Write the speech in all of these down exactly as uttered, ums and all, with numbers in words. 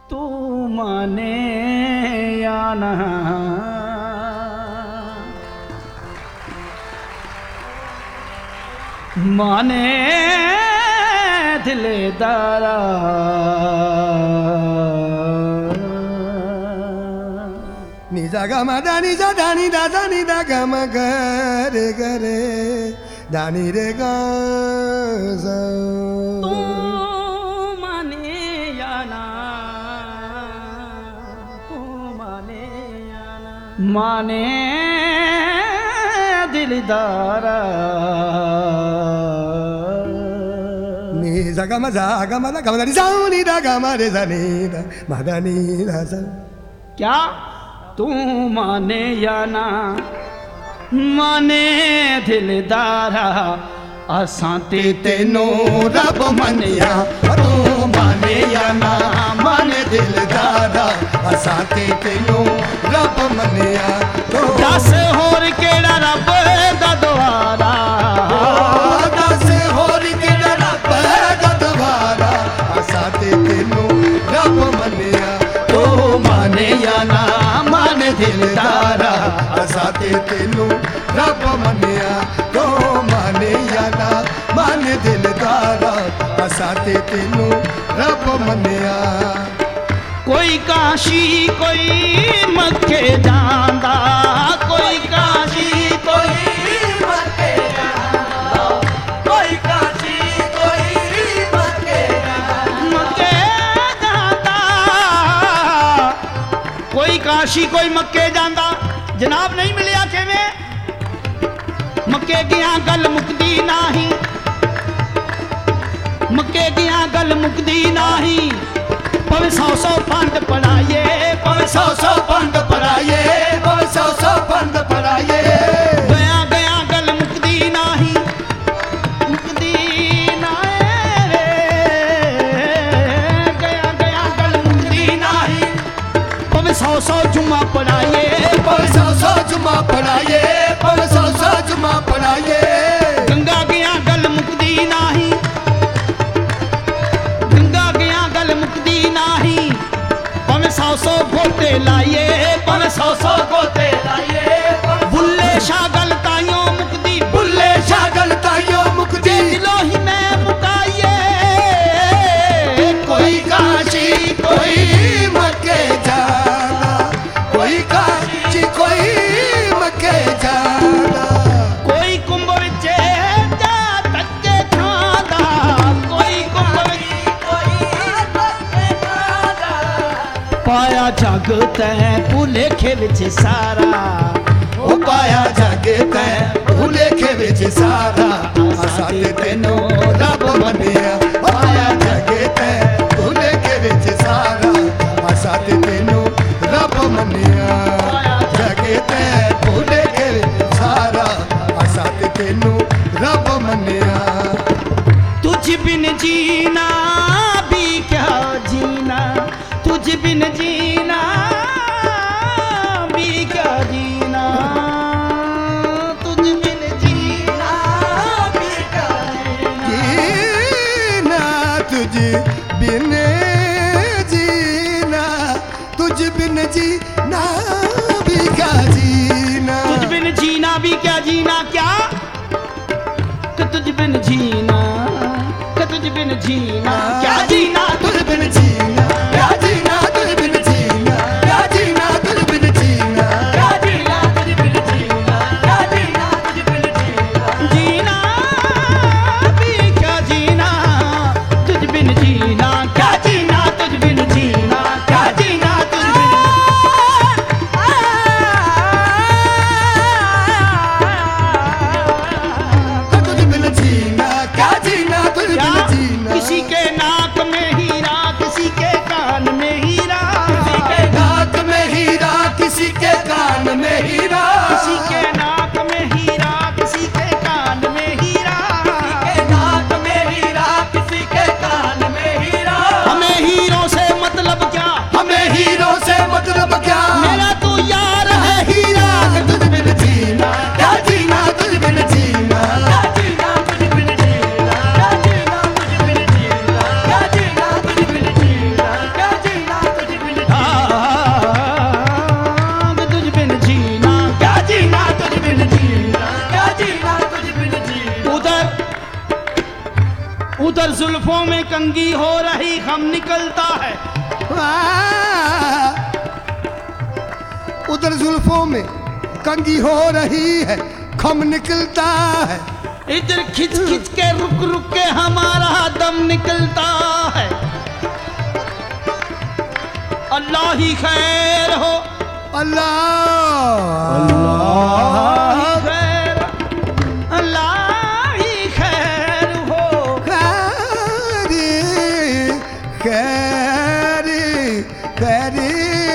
तू माने या ना माने दिलदारा निजा गा मा दा निजा दा नि दा दा नि दा गा मा गा रे गा रे दा नि रे गा सा तू माने या ना तू माने या ना माने दिलदारा निजा गा मा जा गा मा दा गा मा दा नि सा नि दा गा मा रे सा नि दा मा दा नि दा सा क्या तू माने या ना माने दिलदारा असां ते तेनों रब मनिया तू माने या ना माने दिलदारा असां ते तेनों रब मनिया दस होर केड़ा रब दा द्वारा दस होर केड़ा रब दा द्वारा असां ते तेनों रब मनिया तू माने या ना माने दिलदारा असां ते तेनों रब मनिया तो माने या ना माने दिलदारा असां ते तेनों रब मनिया कोई काशी कोई मक्के जांदा कोई काशी कोई मक्के जांदा कोई काशी कोई मक्के मक्के जांदा कोई काशी कोई मक्के जांदा जनाब नहीं मिलिया किवें मक्के दियां गल मुकदी नाही मक्के दियां गल मुकदी नाही पवे सौ सौ पंड पढ़ाइए पवे सौ सौ पंड पढ़ाइए पवे सौ सौ पंड पढ़ाइए गया गया गल मुकदी नाही मुकदी नाए गया गया गल मुकदी नाही पवे सौ सौ जुम्मा पढ़ाइए पवे सौ सौ जुम्मा पढ़ाइए पवे सौ सौ जुम्मा पढ़ाइए गंगा गया गल मुकदी नाही गंगा गया गल मुकदी नाही पवे सौ सौ गोते लाइए पवे सौ सौ गोते लाइए बुल्ले शाह गल ताइयों मुकदी बुल्ले शाह गल ताइयों मुकदी दिलों ही में मुकाइए कोई काशी कोई मक्के जाना कोई काशी कोई मक्के जाना कोई कुंभ विच जा तक्के खांदा कोई कुंभ विच कोई तक्के खांदा पाया जग तै भुलेखे विच सारा ओ पाया जग तै भुलेखे विच सारा असां ते तेनों रब मनिया पाया जग तै भुलेखे विच सारा असां ते तेनों रब मनिया जग तै भुलेखे विच सारा असां ते तेनों रब मनिया तुझ बिन जीना भी क्या जीना तुझ बिन जीना भी क्या जीना तुझ बिन जीना भी क्या जीना जीना तुझ बिन जीना तुझ बिन जीना भी क्या जीना तुझ बिन जीना भी क्या जीना क्या कि तुझ बिन जीना कि तुझ बिन जीना क्या जीना तुझ बिन जीना क्या जीना तुझ बिन जीना क्या जीना तुझ बिन जीना क्या जीना तुझ बिन जीना क्या जीना तुझ बिन जीना जीना भी क्या जीना तुझ बिन जीना क्या जीना तुझ बिन जीना क्या जीना तुझ बिन तुझ बिन जीना क्या जीना तुझ बिन जीना किसी के नाक में हीरा किसी जुल्फों में कंगी हो रही खम निकलता है। उधर जुल्फों में कंगी हो रही है, खम निकलता है। इधर खिंच खिंच के रुक रुक के हमारा दम निकलता है। अल्लाह ही खैर हो, अल्लाह अल्लाह ही खैर, अल्लाह ही खैर हो। खैरी खैरी खैरी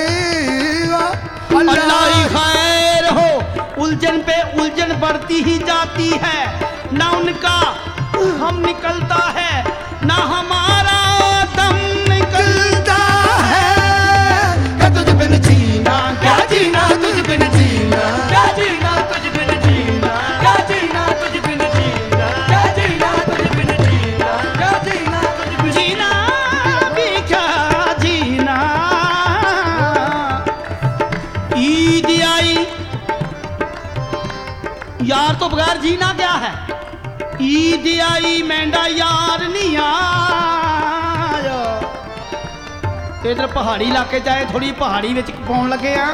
अल्लाह ही खैर हो। उलझन पे उलझन बढ़ती ही जाती है, ना उनका हम निकलता है, ना हमारा दम निकलता है। क्या तुझ बिन जीना, क्या जीना तुझ बिन जीना, क्या जीना तुझ बिन जीना, क्या जीना तुझ बिन जीना, क्या जीना तुझ बिन जीना, क्या जीना तुझ बिन जीना भी क्या जीना। ईद आई यार तो बगैर जीना क्या है। ईद आई मेंढा यार नहीं आया। इधर पहाड़ी इलाके चाहे थोड़ी पहाड़ी विच पाउण लगे आ।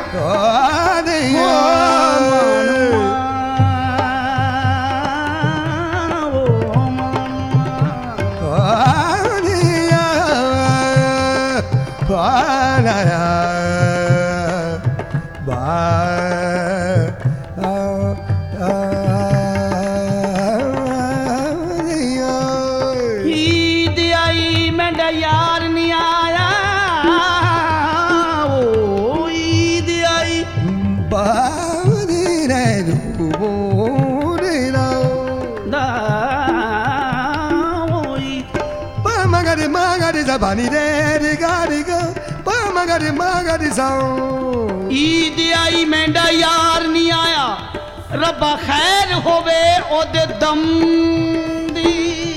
ईद आई मेंढा यार नहीं आया। ओ ईद आई दा ओ ईद। मगरी मगरी जबानी रे रे गारी गा मगरी मगरी साऊं। ईद आई मेंढा यार नहीं आया। रब्बा खैर होवे ओदे दम दी।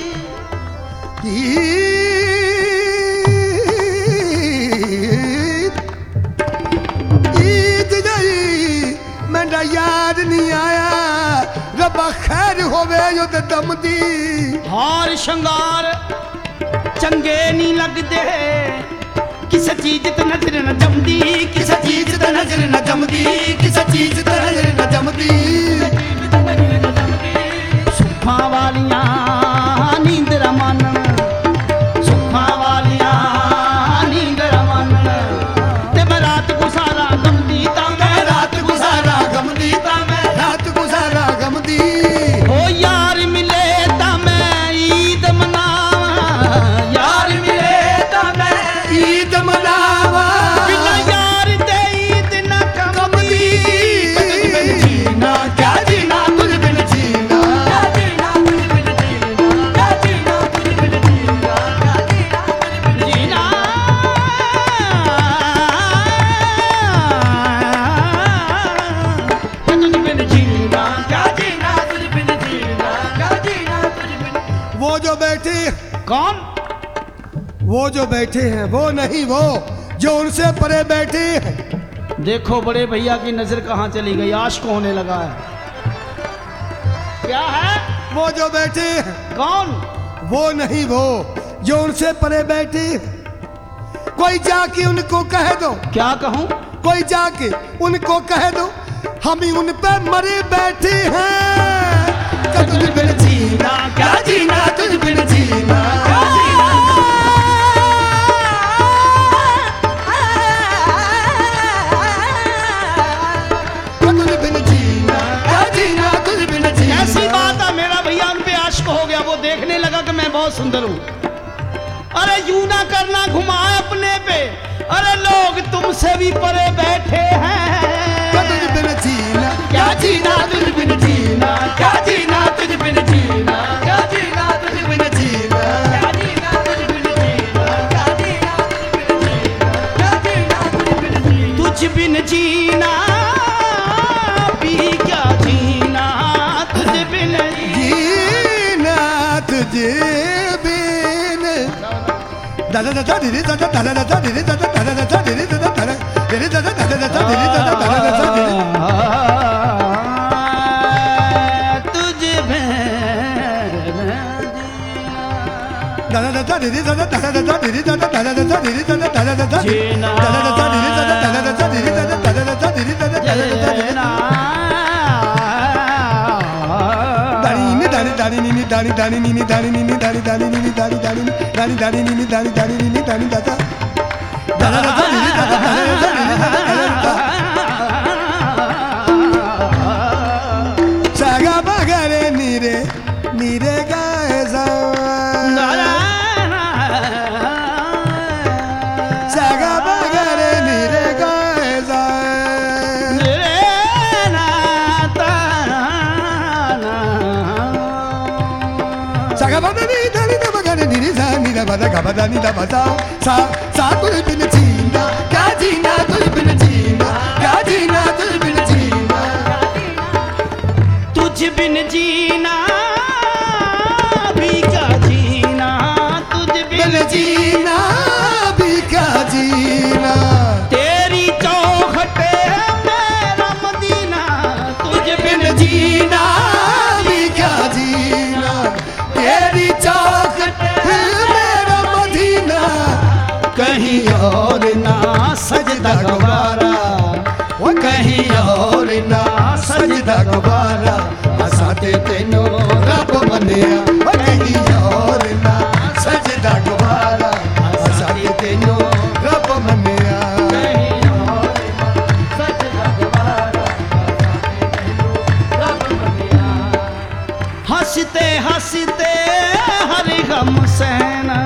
ईद गई मेरा याद नहीं आया। रब्बा खैर होवे जो ते दम दी। हार शंगार चंगे नहीं लगदे, किस चीज ते नजर न जमदी, किस चीज ते नजर न जमदी, किस चीज ते नजर न जमदी। सुखा वालियां नींदर मानन, सुखा वालियां नींदर मानन। ते मैं रात गुजारा गमदी ता मैं रात गुजारा गमदी ता मैं रात गुजारा गमदी। ओ यार मिले ता मैं ईद मनावा, यार मिले ता मैं ईद मनावा। बिना यार ते ईद न कमदी। तुझ बिन जीना, क्या जीना तुझ बिन जीना, क्या जीना तुझ बिन जीना, क्या जीना तुझ बिन जीना, क्या जीना तुझ बिन जीना। क्या तुझ बिन जीना, क्या जीना तुझ बिन जीना, क्या जीना तुझ बिन। वो जो बैठे कौन? वो जो बैठे हैं वो नहीं, वो जो उनसे परे बैठे हैं। देखो बड़े भैया की नजर कहाँ चली गई, आशिक होने लगा है। क्या है? वो जो बैठे हैं कौन? वो नहीं, वो जो उनसे परे बैठे हैं। कोई जाके उनको कह दो, क्या कहूँ? कोई जाके उनको कह दो हम ही उन पे मरे बैठे हैं। क्या तुझ बिन जीना, क्या जीना तुझ बिन जीना, क्या जीना तुझ बिन जीना, क्या जीना तुझ बिन जीना। ऐसी बात है मेरा भैया उन पे आशिक हो गया। वो देखने लगा कि मैं बहुत सुंदर हूँ। अरे यूं ना करना घुमा अपने पे, अरे लोग तुमसे भी परे बैठे हैं। क्या तुझ बिन जीना, क्या जीना तुझ बिन जीना, क्या जीना तुझ बिन जीना, क्या जीना तुझ बिन जीना, क्या जीना तुझ बिन जीना, क्या जीना तुझ बिन जीना, क्या जीना तुझ बिन जीना। तुझ बिन जीना भी क्या जीना तुझ बिन जीना तुझे बिन। दादा दादा दीदी दादा दादा दादा दीदी दादा दादा दादा दीदी दादा दादा दीदी दादा दादा दादा दीदी दादा दादा दादा दीदी। तुझ बिन दादा दादा तुझ बिन जीना भी क्या जीना, तुझ बिन जीना भी क्या जीना, तेरी चौखट मेरा मदीना, तुझ बिन जीना भी क्या जीना, तेरी चौखट मेरा मदीना, कहीं और ना सजदा गवारा, वो कहीं और ना सजदा गवारा, असाते तेनो रब मनिया, वो कहीं और ना सजदा गवारा, असाते तेनो रब मनिया, कहीं और ना सजदा गवारा, रब मनिया। हंसते हंसते हर गम सहना,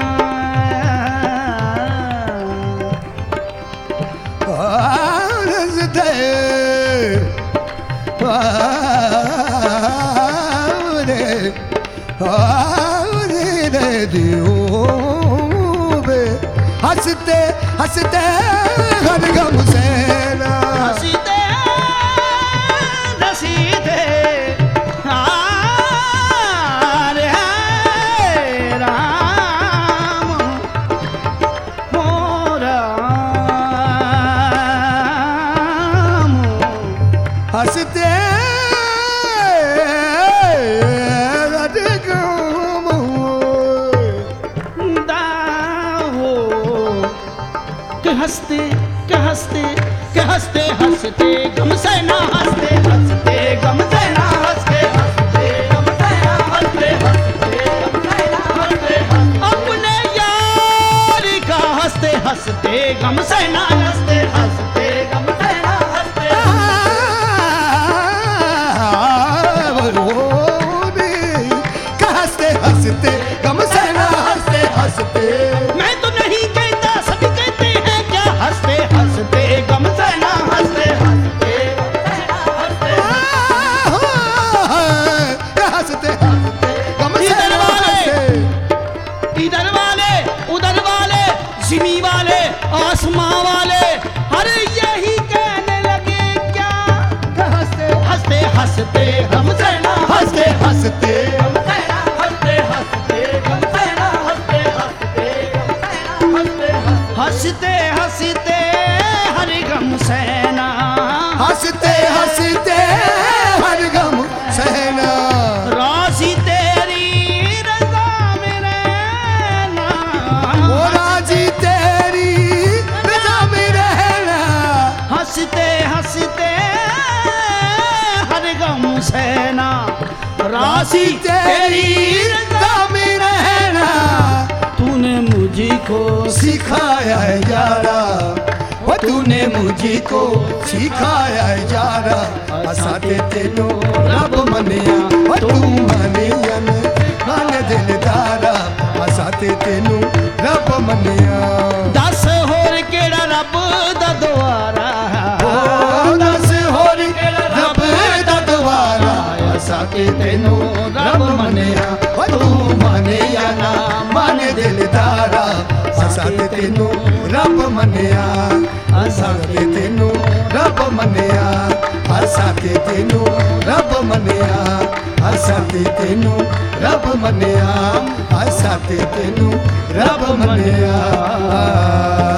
हंसते हंसते हर गम सहना, हंसते हंसते हारे राम हो राम, हंसते हंसते के हंसते के हंसते हंसते गम से ना हंसते हंसते गम से ना हंसते हंसते गम से ना हंसते हंसते गम से ना हंसते अपने यार का हंसते हंसते गम से ना हंसते हंसते गम से ना हंसते हंसते हंसते गम से ना हंसते हंसते, मैं तो नहीं कहता सभी कहते हैं क्या, हंसते हंसते गम से ना हंसते हंसते हंसते हंसते हंसते गम से इधर ना वाले हंसते, इधर वाले उधर वाले जिमी वाले आसमां वाले, अरे यही कहने लगे क्या, हंसते हंसते हंसते गम से ना हंसते हंसते गम से ना हंसते हंसते गम से ना हंसते हंसते गम से ना हंसते हंसते हर गम सहना, हंसते हंसते हर गम सहना, राजी तेरी रज़ा में रहना, वो राजी तेरी रज़ा में रहना, हंसते हंसते हर गम सहना, राजी तेरी रज़ा में रहना, तूने मुझको सिखाया है यारा, वो तूने मुझको सिखाया है यारा, असाते तेनो रब मनिया, वो तू मनिया मन दिलदारा, असाते तेनो रब मनिया, दस होर केड़ा रब दा द्वारा, ओ दस होर रब दा द्वारा, असाते तेनो रब मनिया, वो तू मनिया ना मन दिलदारा, असाते तेनो रब मनिया, असाते तेनो रब मनिया, असाते तेनो रब मनिया, असाते तेनो रब मनिया, असाते तेनो रब मनिया।